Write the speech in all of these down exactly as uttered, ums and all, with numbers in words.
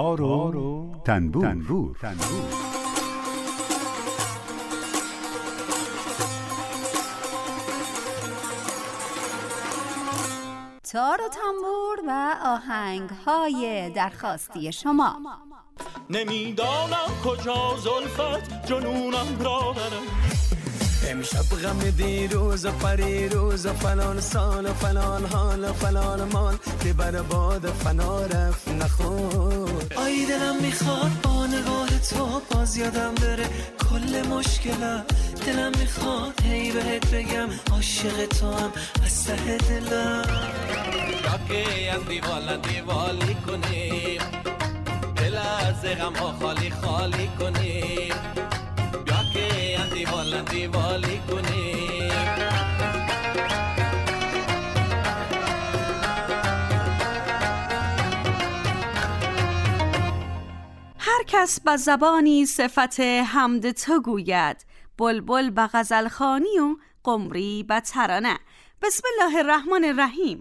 تار و تنبور, تنبور. تنبور. تار و تنبور و آهنگ های درخواستی شما. نمیدانم کجا زلفت جنونم را برم، امشب غم دیروز و پریروز و فلان سال و فلان حال و فلان مال که بر باد فنا رفت نخور. آی دلم میخواد با نگاه تو باز یادم بره کل مشکلم، دلم میخواد هی بهت بگم عاشق تو هم از ته دلم. راکه از دیوال دیوالی کنیم، دل از غم ها خالی خالی کنیم، راکه از دیوال دیوالی کنیم. هر کس با زبانی صفت حمد تو گوید، بلبل به غزل خوانی و قمری به ترانه. بسم الله الرحمن الرحیم.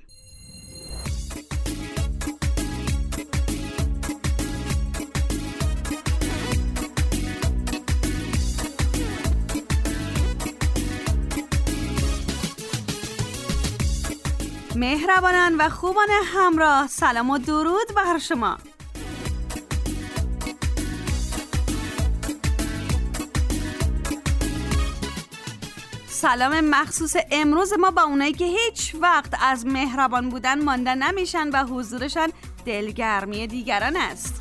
مهربانان و خوبان همراه، سلام و درود بر شما. سلام مخصوص امروز ما با اونایی که هیچ وقت از مهربان بودن مانده نمیشن و حضورشان دلگرمی دیگران است.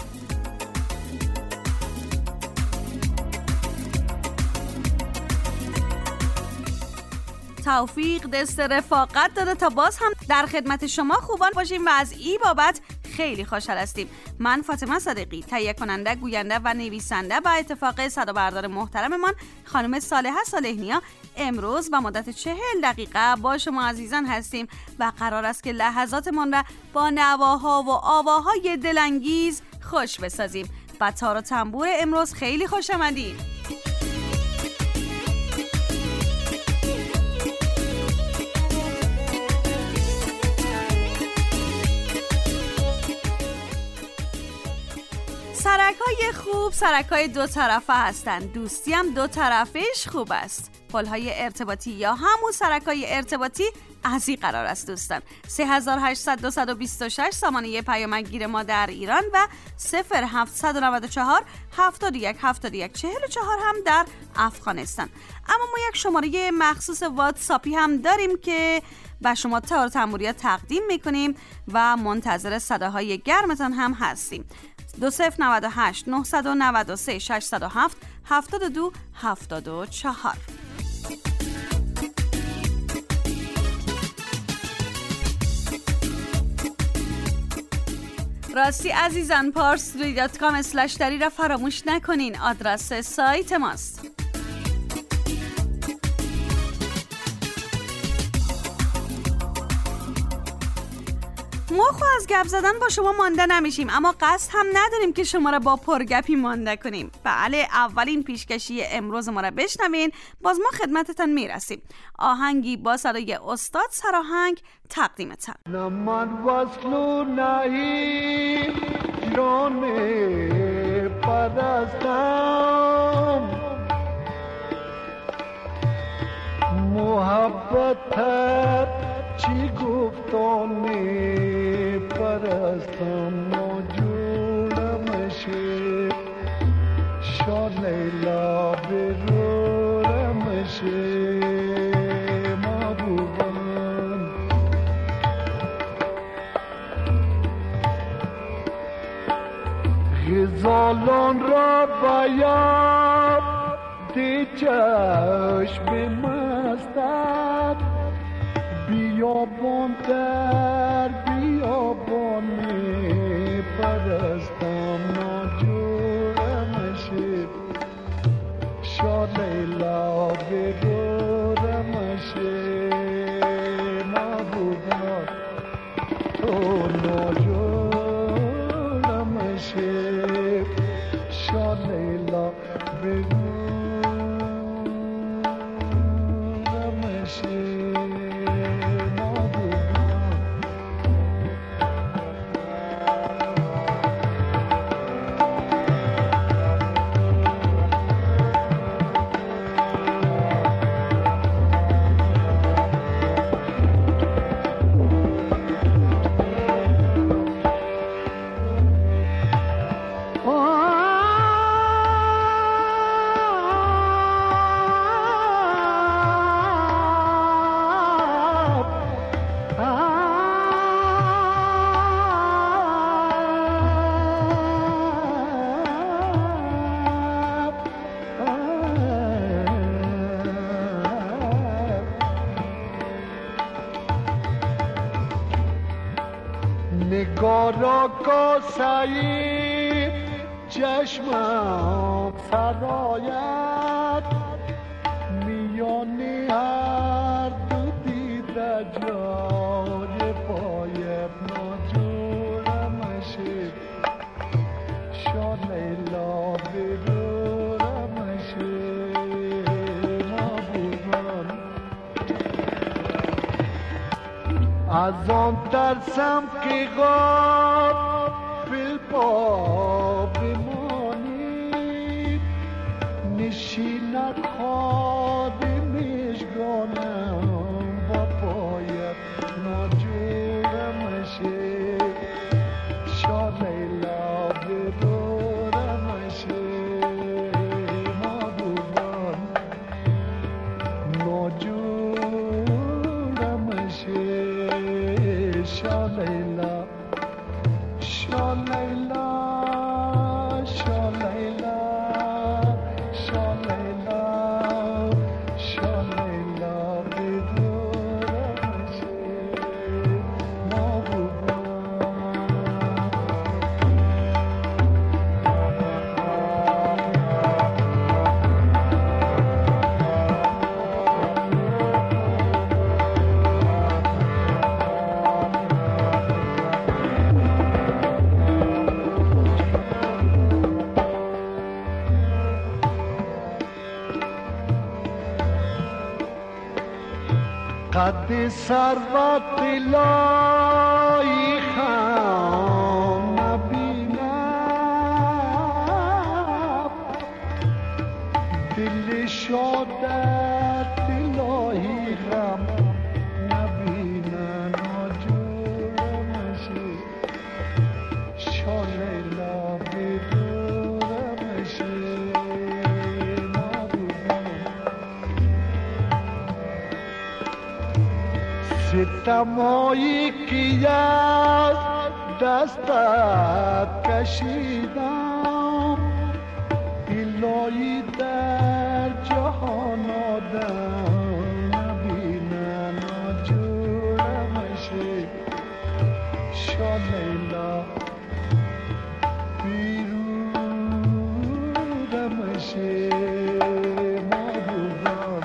توفیق دست رفاقت داده تا باز هم در خدمت شما خوبان باشیم و از این بابت خیلی خوشحال هستیم. من فاطمه صادقی، تهیه کننده، گوینده و نویسنده با اتفاق صدابردار محترممان خانم صالحه صالح‌نیا امروز و مدت چهل دقیقه با شما عزیزان هستیم و قرار است که لحظاتمان را با نواها و آواهای دلانگیز خوش بسازیم. با تار و تنبور امروز خیلی خوش آمدید. سرکای خوب سرکای دو طرفه هستند. دوستی هم دو طرفش خوب است. پل‌های ارتباطی یا همون سرکای ارتباطی از این قرار است دوستان. سه هزار و هشتصد و بیست و شش سامانه پیامگیر ما در ایران و صفر هفتصد و نود و چهار هفتاد و یک هفتاد و یک چهل و چهار هم در افغانستان. اما ما یک شماره مخصوص واتساپی هم داریم که با شما تار و تنبوری تقدیم میکنیم و منتظر صداهای گرمتان هم هستیم. دو صفر نود و هشت نهصد و نود و سه ششصد و هفت هفتاد و دو هفتاد و چهار. راستی عزیزان، پارسلی دات کام اسلش دری را فراموش نکنین، آدرس سایت ماست. ما خو از گپ زدن با شما مانده نمیشیم، اما قصد هم نداریم که شما را با پرگپی مانده کنیم. بله، اولین پیشکشی امروز ما را بشنوین، باز ما خدمتتان میرسیم. آهنگی با صدای استاد سراهنگ تقدیمتان. نمان وصلو نهی جان پرستم، محبت چی گفتانی پرستم موجودمشه، شان لیلا برورمشه محبوبان. غزالان را باید دی چشم مستد، بیابان در بیابان می پرستم ناجورمشه، شاد لیلا بگورمشه محبوبان تو ناجورمشه، شاد لیلا بگورمشه. نگارا کاسایی چشمم سرایت میانی هر دو دیده جای پایت ناجورمشه شا لیلا بدورمشه نابودان از آن ترسم که غافل پا بمانی نشیند خواد مشگانم با پایت ناجورمشه شا لیلا بدورمشه نابودان ناجورمشه شا لیلا شا لیلا شا لیلا شا لیلا شا لیلا بدورمشه نابودان قد ثروت لای خام نبینم دل شادت لای غم نبینم ناجورمشه شا لیلا بدورمشه ستمایی که از دستت کشیدم الهی در جهان آدم نبینم ناجورمشه شا لیلا بیرورمشه نابودان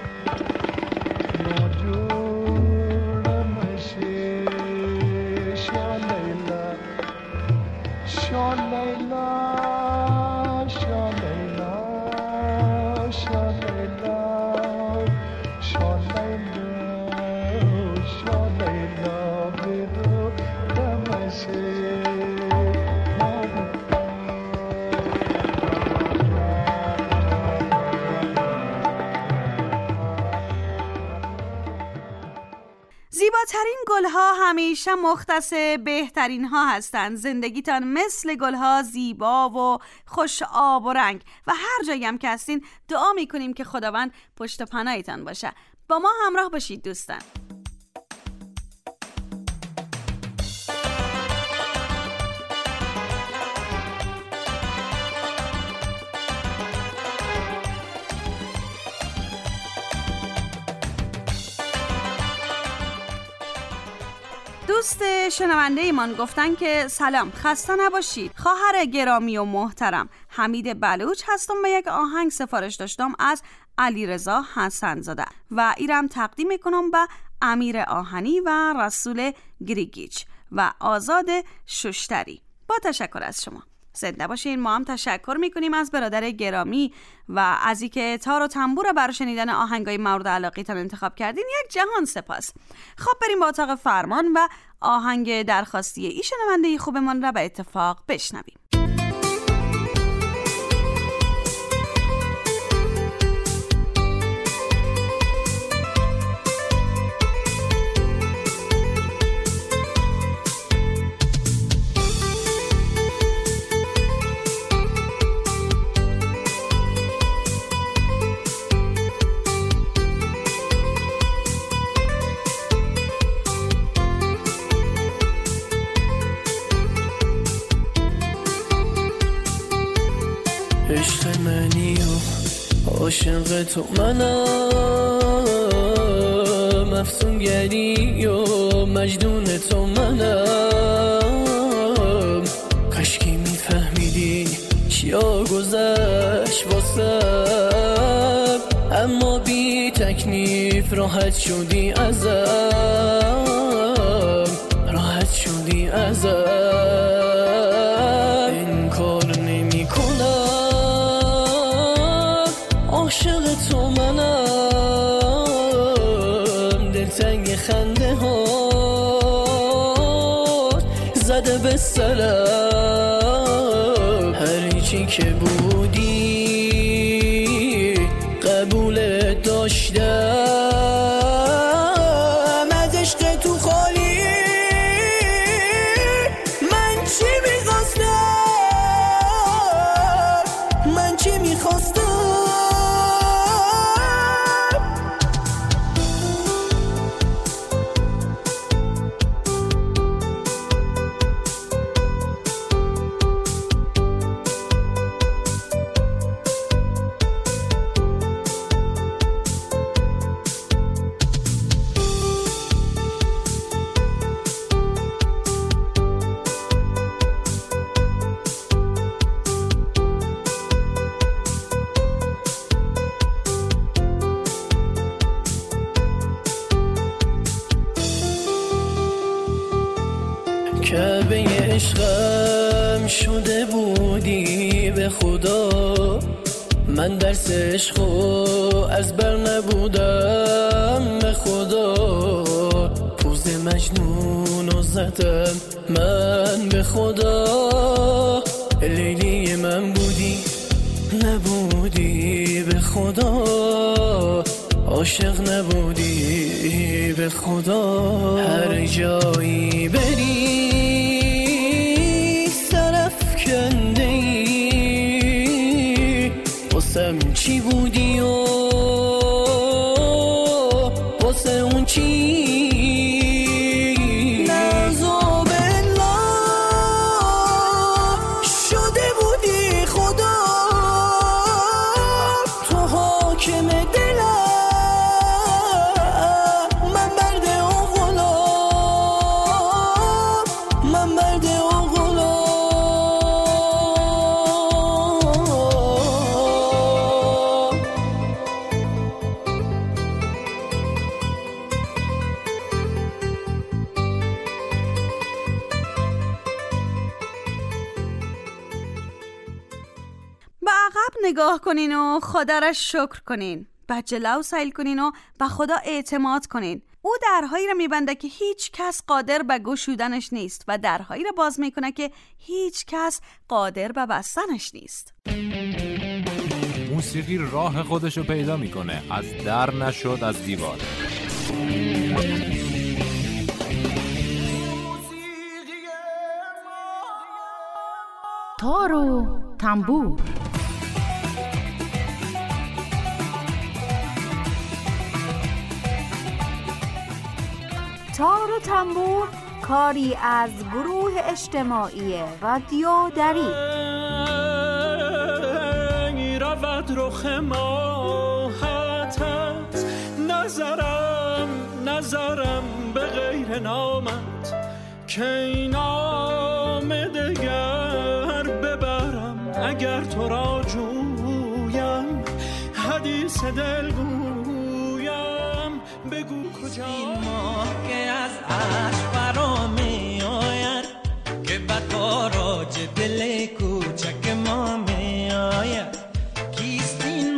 شا لیلا شا لیلا شا لیلا شا لیلا شا لیلا بدورمشه زیباترین گلها همیشه مختص بهترین ها هستند. زندگیتان مثل گلها زیبا و خوش آب و رنگ و هر جایی هم که هستین دعا میکنیم که خداوند پشت پناهتان باشه. با ما همراه باشید دوستان. دوست شنونده ایمان گفتن که سلام، خسته نباشید. خواهر گرامی و محترم حمید بلوچ هستم. به یک آهنگ سفارش داشتم از علیرضا حسن‌زاده و ایرم تقدیم میکنم به امیر آهنی و رسول گریگیچ و آزاد ششتری. با تشکر از شما. زنده باشین. ما هم تشکر میکنیم از برادر گرامی و از اینکه تار و تنبور برای شنیدن آهنگای مورد علاقیتان انتخاب کردین. یک جهان سپاس. خب بریم با اتاق فرمان و آهنگ درخواستی ای شنونده خوبمان را به اتفاق بشنویم. عشق منی و عاشق تو منم، افسونگری و مجنون تو منم. یا گذشت واسم، اما بی تکلیف راحت شدی ازم، راحت شدی ازم. این کار نمی کنم، عاشق تو منم، دلتنگ خنده ها زده به سرم، هر چی که بودی قبول داشتم، از عشق تو خالی من چی میخواستم، من چی میخواستم. کعبه عشقم شده بودی به خدا، من درس عشقو از بر نبودم به خدا، پوز مجنونو زدم من به خدا، لیلی من بودی نبودی به خدا، عاشق نبودی به خدا. هر جایی بری واسم چی بودی و واسه اون چی نزا بالله شده بودی خدا، تو حاکم دلم، من برد اون غلام، من برد اون غلام. نگاه کنین و خدا را شکر کنین، به جلو سیل کنین و به خدا اعتماد کنین. او درهایی را میبنده که هیچ کس قادر به گشودنش نیست و درهایی را باز میکنه که هیچ کس قادر به بستنش نیست. موسیقی راه خودشو پیدا میکنه، از در نشد از دیوار. تار و تنبور. تار و تنبور کاری از گروه اجتماعی رادیو دری. رود رخ ماهتت، نظرم نظرم به غیر نامت، که این نام دگر ببرم اگر تو را جویم، حدیث دل گویم بگو کجا. این ماه که از عشق برا می آید، که به تاراج دل کوچک ما می آید، کیست این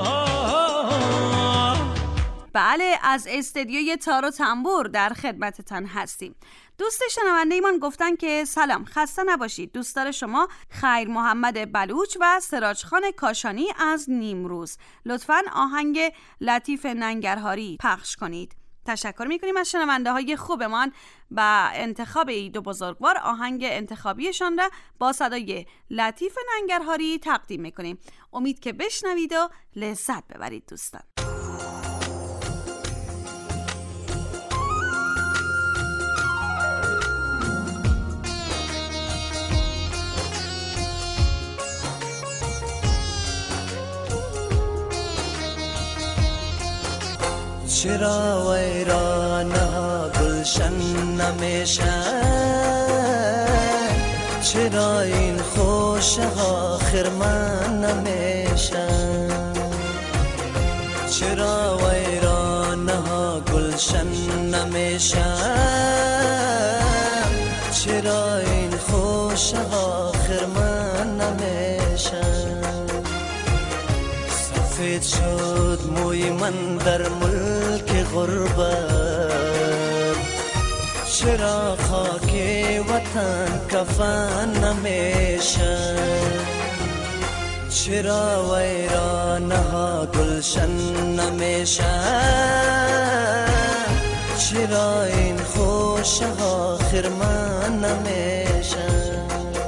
ماه؟ بله، از استدیوی تار و تنبور در خدمتتان هستیم. دوست شنونده ایمان گفتن که سلام، خسته نباشید. دوستدار شما خیر محمد بلوچ و سراج خان کاشانی از نیمروز. لطفاً آهنگ لطیف ننگرهاری پخش کنید. تشکر میکنیم از شنونده های خوبمان. با انتخاب این دو بزرگوار آهنگ انتخابیشان را با صدای لطیف ننگرهاری تقدیم میکنیم. امید که بشنوید و لذت ببرید دوستان. چرا ویرانه گلشن نمیشن، چرا این خوشه آخر من نمیشم، چرا ویرانه ها گلشن نمیشم، چرا این خوشه آخر من نمیشم. سفید شد موی من در ملک غربت، چرا خاک وطن کفن نمیشم، چرا ویرانه ها گلشن نمیشم، چرا این خوشه آخر من نمیشم.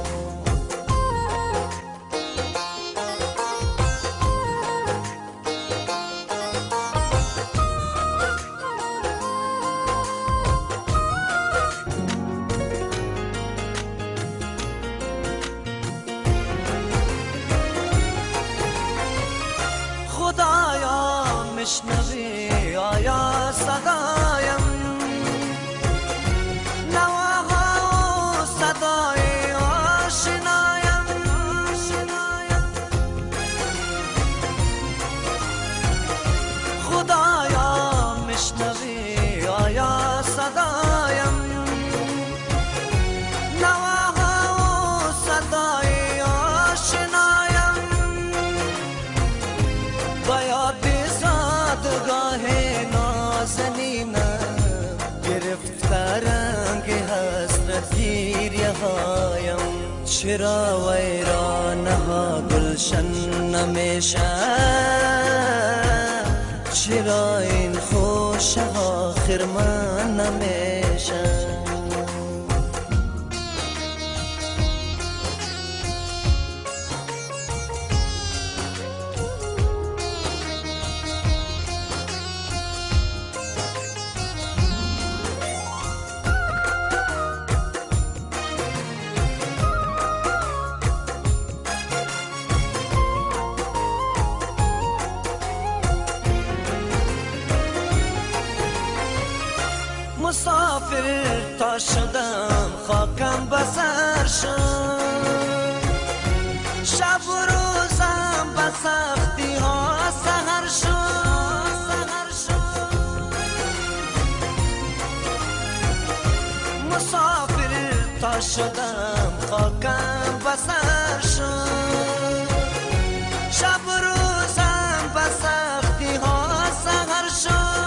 میشنوی آیا صدایم، نواها و صدای آشنایم، خدایا میشنوی آیا صدایم، نواها و صدای آشنایم، باید گاه نازنینم گرفته رنگ حسرت گیریه هایم، چرا ویرانه ها گلشن نمیشم، چرا این خوشه آخر من نمیشم. مسافر تا شدم خاکم بسر شد، شب و روزم به سختی ها سهر شد، مسافر تا شدم خاکم بسر شد، شب و روزم به سختی ها سهر شد،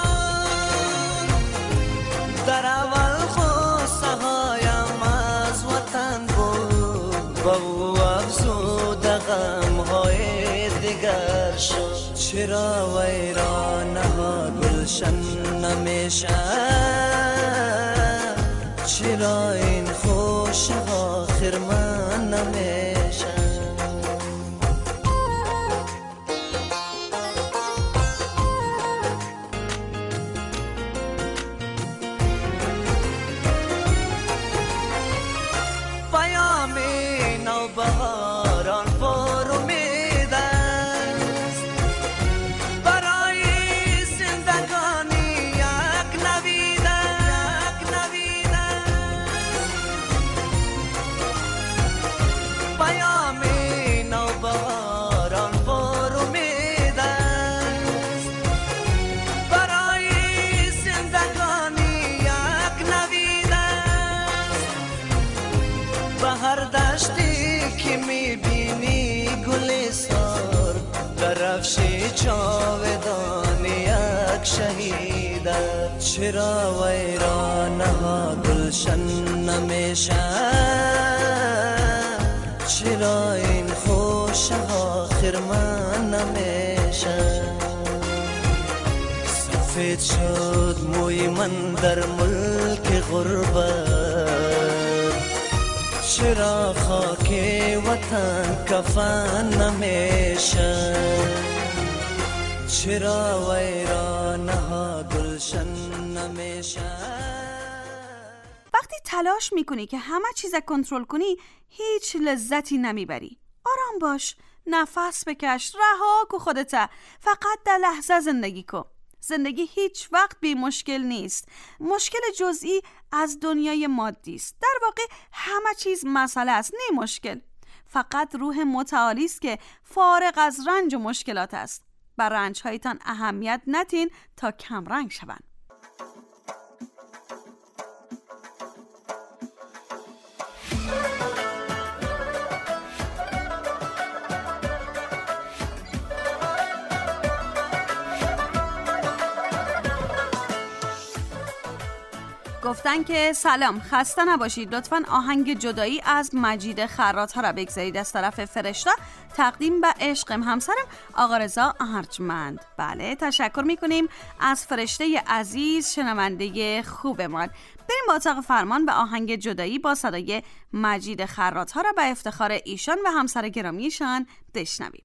در اول خواسته هایم از وطن بود، با او افزوده غم های دیگر شد، چرا ویرانه ها گلشن نمیشم، چرا این خوش آخر من نمیشم. بهاران پر امید است، برای زندگانی یک نوید است، پیام نوبهاران پر امید است، برای زندگانی یک نوید است، به هر دشتی که میبینی گلستان درفشی جاودان یک شهید است، چرا ویرانه ها گلشن نمیشم، چرا این خوش آخر من نمیشم. سفید شد موی من در ملک غربت، چرا خاک وطن کفن نمیشم، چرا ویرانه ها گلشن نمیشم. وقتی تلاش میکنی که همه چیز کنترل کنی هیچ لذتی نمیبری. آرام باش، نفس بکش، رها کو خودت، فقط در لحظه زندگی کن. زندگی هیچ وقت بی مشکل نیست. مشکل جزئی از دنیای مادی است. در واقع همه چیز مسئله است، نه مشکل. فقط روح متعالی است که فارغ از رنج و مشکلات است. بر رنج‌هایتان اهمیت ندین تا کم رنگ شوند. گفتن که سلام، خسته نباشید، لطفاً آهنگ جدایی از مجید خراط ها را بگذارید. از طرف فرشته تقدیم به عشقم همسرم آقا رضا ارجمند. بله، تشکر میکنیم از فرشته عزیز، شنونده خوبمان. بریم با اتاق فرمان به آهنگ جدایی با صدای مجید خراط ها را به افتخار ایشان و همسر گرامیشان بشنویم.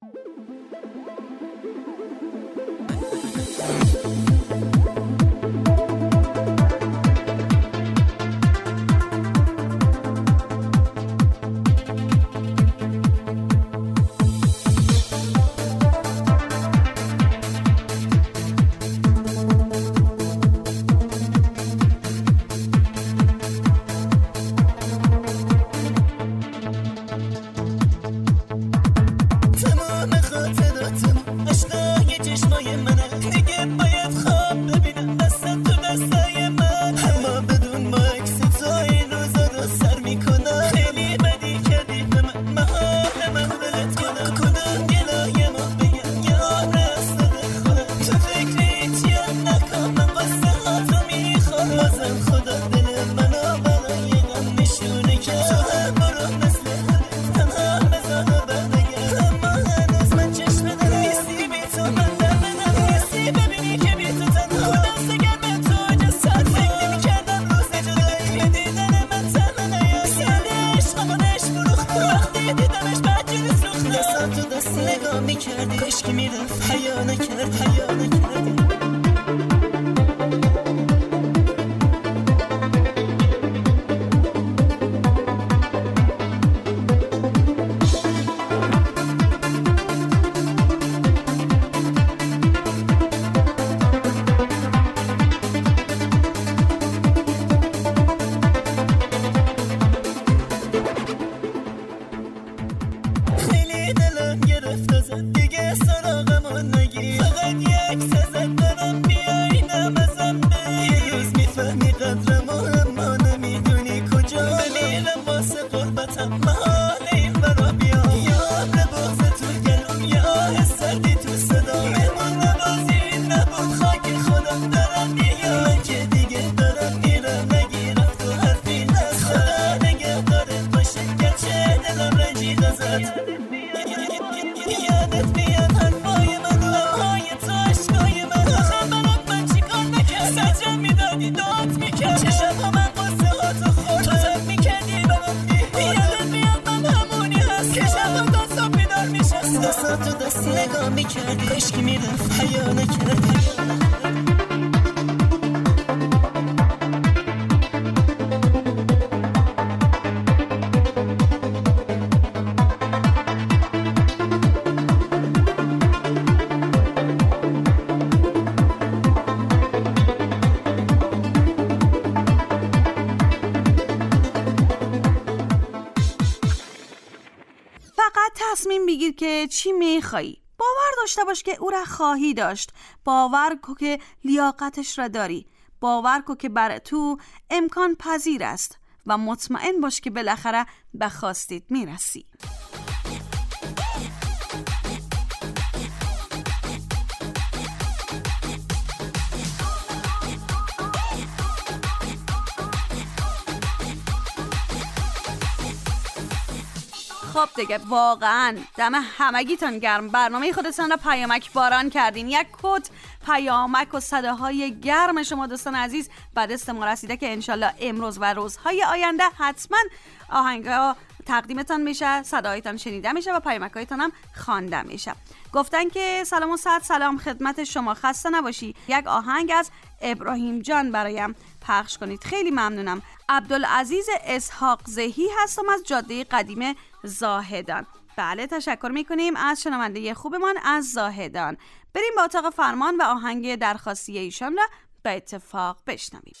تصمیم بگیر که چی میخوایی. باور داشته باش که او را خواهی داشت. باور کو که لیاقتش را داری. باور کو که بر تو امکان پذیر است و مطمئن باش که بالاخره به خواستید میرسی. خب دیگه واقعا دم همگیتان گرم. برنامه خودتان را پیامک باران کردین. یک کد پیامک و صداهای گرم شما دوستان عزیز بعد دست ما رسیده که انشالله امروز و روزهای آینده حتما آهنگا تقدیمتان میشه، صدایتان شنیده میشه و پیامکایتان هم خوانده میشه. گفتن که سلام و صد سلام خدمت شما، خسته نباشی. یک آهنگ از ابراهیم جان برایم پخش کنید. خیلی ممنونم. عبدالعزیز اسحاق زهی هستم از جاده قدیم زاهدان. بله تشکر میکنیم از شنونده خوبمان از زاهدان. بریم با اتاق فرمان و آهنگ درخواستی ایشان را به اتفاق بشنویم.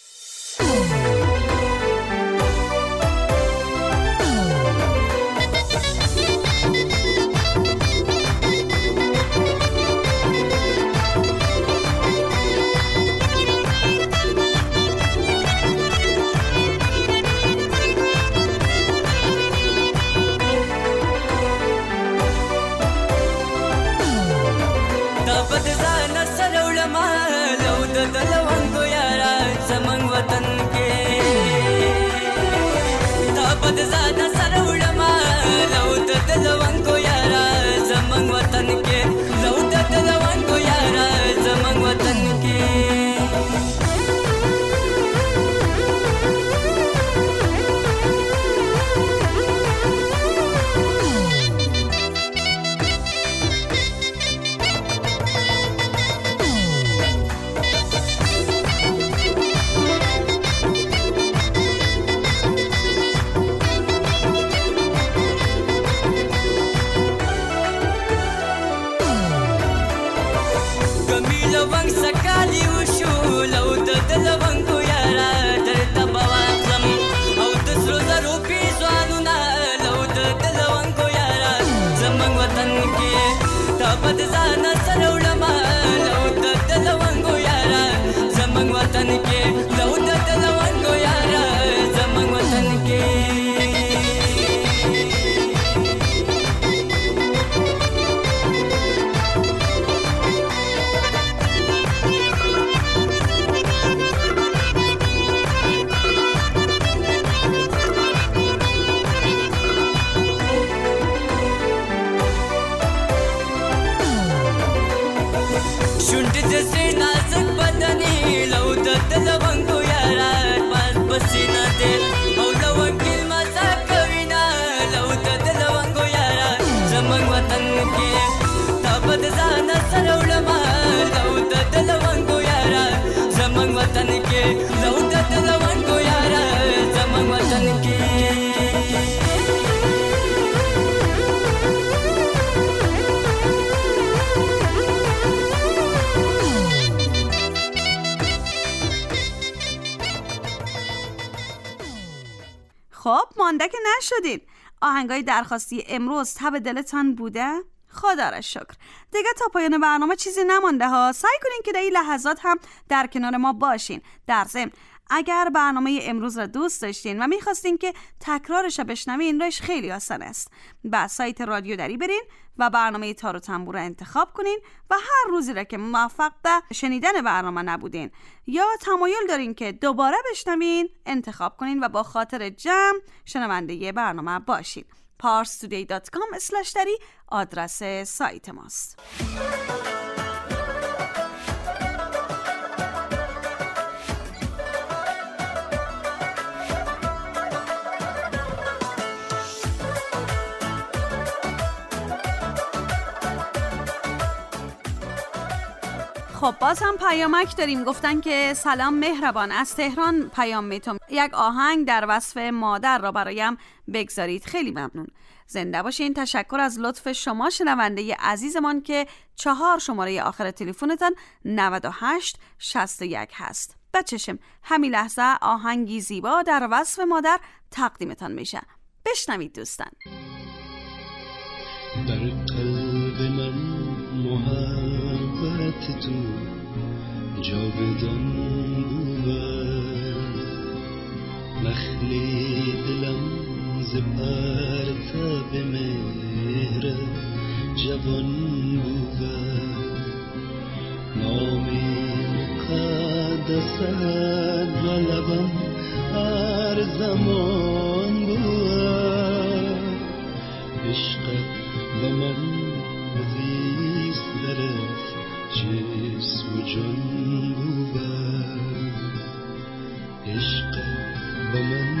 خب مانده که نشدین. آهنگای درخواستی امروز تب دلتان بوده؟ خدا را شکر. دیگه تا پایان برنامه چیزی نمانده ها. سعی کنین که در این لحظات هم در کنار ما باشین. در ضمن اگر برنامه امروز را دوست داشتین و میخواستین که تکرارش را بشنوین، راهش خیلی آسان است. به سایت رادیو دری برین و برنامه تار و تنبور را انتخاب کنین و هر روزی را که موفق به شنیدن برنامه نبودین یا تمایل دارین که دوباره بشنوین، انتخاب کنین و با خاطر جمع شنونده برنامه باشین. پارس تودی دات کام اسلش دری آدرس سایت ماست. خب باز هم پیامک داریم. گفتن که سلام مهربان، از تهران پیام میتونم یک آهنگ در وصف مادر را برایم بگذارید. خیلی ممنون. زنده باشین. تشکر از لطف شما شنونده عزیزمان که چهار شماره آخر تلفنتان نود و هشت شصت و یک هست. بچشم همین لحظه آهنگی زیبا در وصف مادر تقدیمتان میشه. بشنوید دوستان. در قلب من محبت تو جاودان بود، نخلی دلم ز پرتاب مهر جوان بود، نام مقدست و لبم هر زمان بود، عشق و من عزیزتر از جسم و جان بود، عشق و من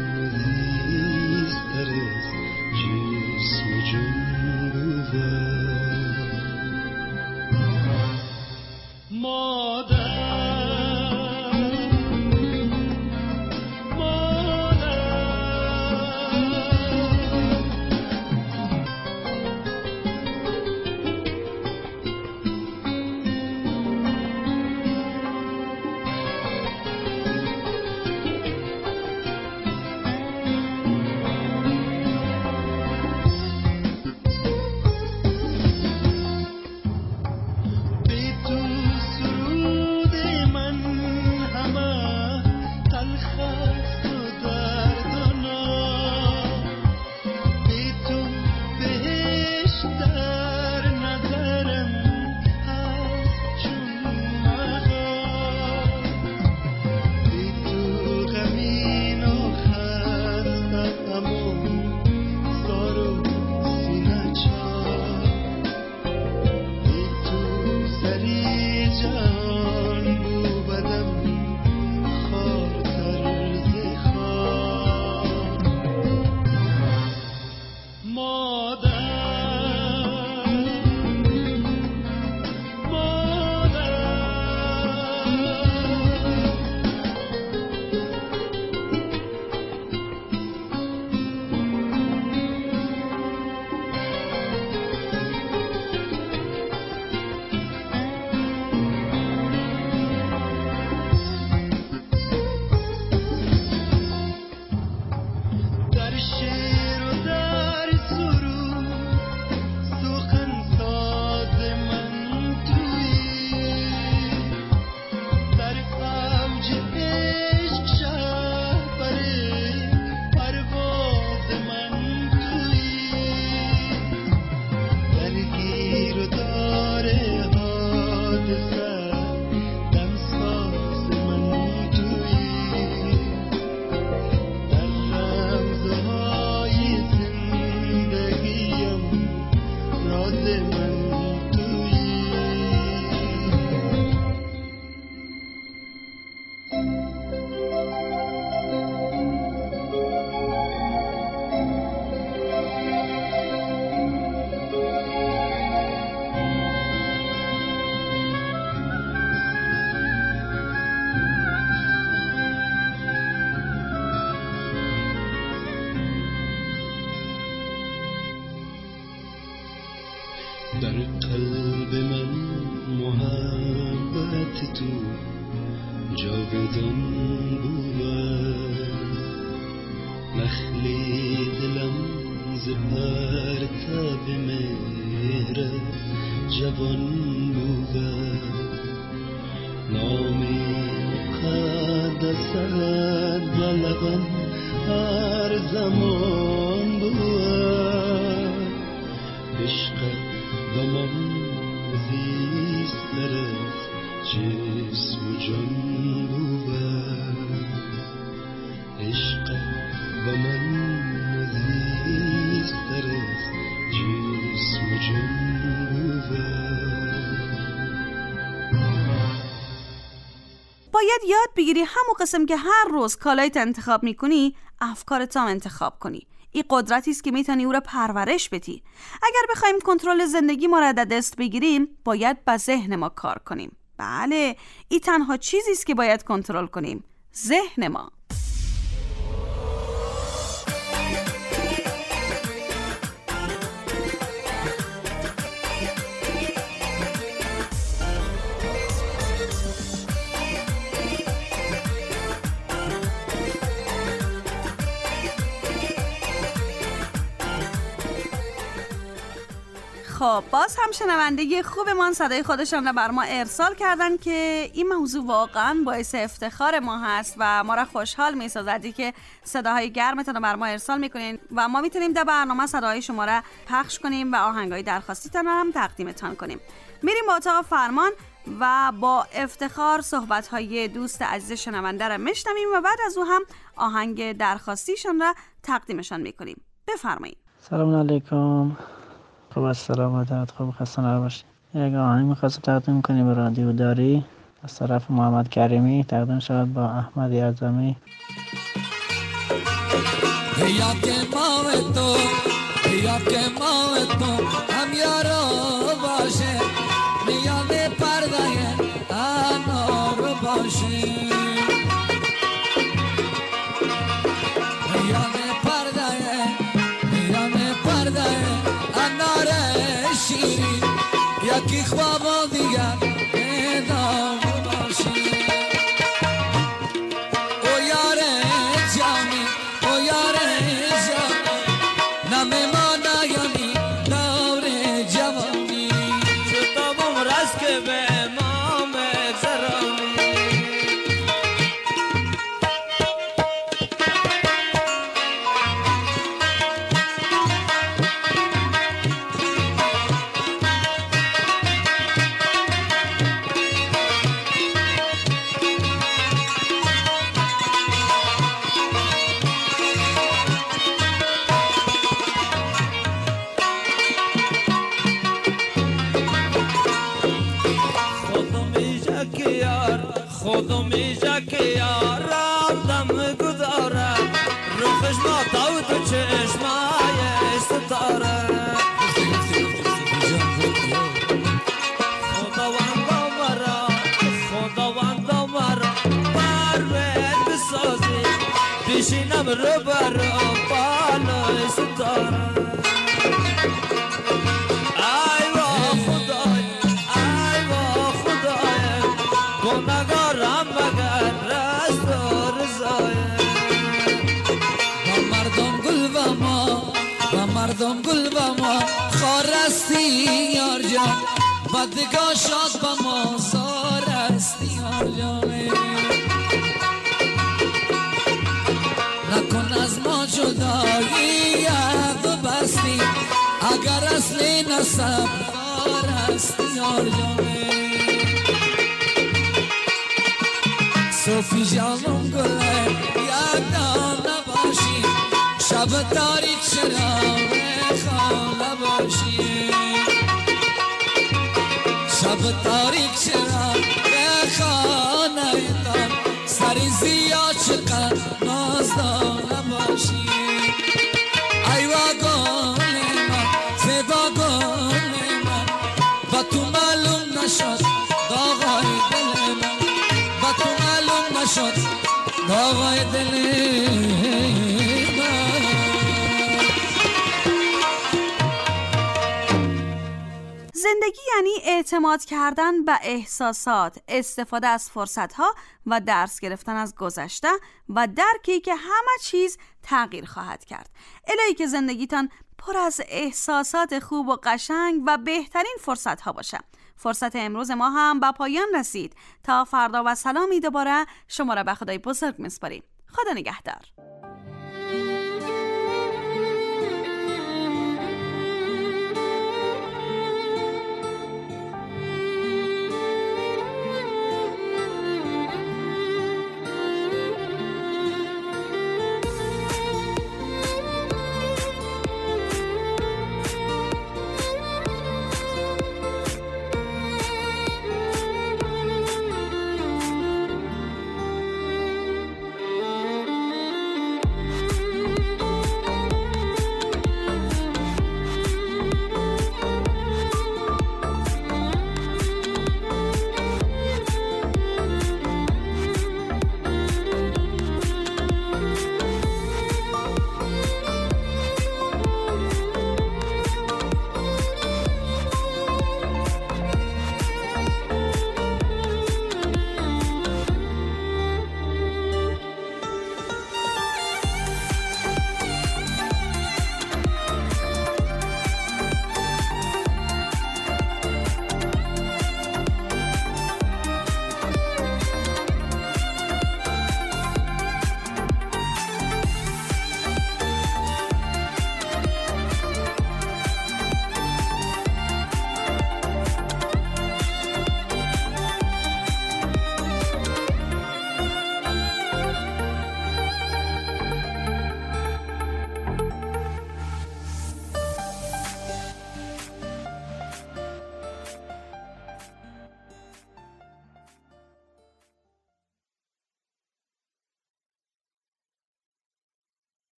عزیزتر از جسم و جان بود. مادر مادر در قلب من محبت تو جاودان بود. نخلی دلم ز پرتاب مهر جوان بود. نامی مقدست با لبم هر زمان بود. عشق و من زیستر از جسم و جان بود. عشق و من زیستر از جسم و جان بود. باید یاد بگیری همون قسم که هر روز کالایت انتخاب میکنی افکارت هم انتخاب کنی. این قدرتی است که میتونی او را پرورش بدی. اگر بخوایم کنترل زندگی ما را در دست بگیریم باید با ذهن ما کار کنیم. بله، این تنها چیزی است که باید کنترل کنیم، ذهن ما. خب باز هم شنونده خوبمان صدای خودشان را بر ما ارسال کردن که این موضوع واقعا باعث افتخار ما هست و ما را خوشحال می سازد که صداهای گرمتون رو بر ما ارسال میکنین و ما میتونیم در برنامه صداهای شما را پخش کنیم و آهنگای درخواستیتان را هم تقدیمتان کنیم. میریم با اتاق فرمان و با افتخار صحبت‌های دوست عزیز شنونده را میشنویم و بعد از او هم آهنگ درخواستیشان را تقدیمشان میکنیم. بفرمایید. سلام علیکم. خوب است، سلامت، خوب خسته نباشید. یک آهنگ می‌خواستم تقدیم کنیم به رادیو داری از طرف محمد کریمی، تقدیم شود با احمد اعظمی. یا که ما تو یا که ما تو هم یارو باشه، میان پرده انار باشه، میان پرده میان پرده انار شیری، یکی خواب دیگر ادام باشی. او یاره جامی او یاره جامی نمه ما نیانی دور جوانی، شتابم رست که به ما مگذرانی. خودم میشه که یارم دم گذاره، روخش ما تاو تو چشمای ستاره. خداوندا مرا خداوندا مرا پروت بسازی، بشینم رو بر بالای ستاره. گناهکارم مگر رست و رضایه، با مردم گل و ما با مردم گل و ما خارستی یار جان، بدگاه شاد با ما زارستی یار جان. نکن از ما جدایی یاد بستی، اگر اصلی نسب خارستی یار جان. صوفی جانم گله یادم نباشی، شب تاریک چراغ خانه باشی، شب تاریک چراغ خانه تان، سری زیاد چقدر نازدانه باشی. ایوا گل من زیبا گل من، با تو معلوم نشد داغای دل من، با تو معلوم نشد داغای دل من. زندگی یعنی اعتماد کردن به احساسات، استفاده از فرصتها و درس گرفتن از گذشته و درکی که همه چیز تغییر خواهد کرد. الهی که زندگیتان پر از احساسات خوب و قشنگ و بهترین فرصتها باشه. فرصت امروز ما هم به پایان رسید. تا فردا و سلامی دوباره شما را به خدای بزرگ میسپاریم. خدا نگهدار.